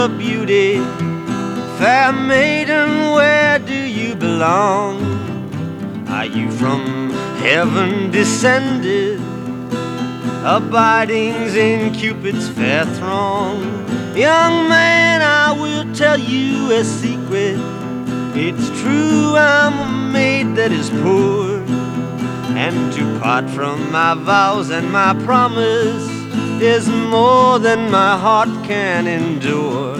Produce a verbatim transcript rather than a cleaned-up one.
beauty, fair maiden, where do you belong? Are you from heaven descended, abiding in Cupid's fair throng? Young man, I will tell you a secret. It's true, I'm a maid that is poor, and to part from my vows and my promise is more than my heart can endure.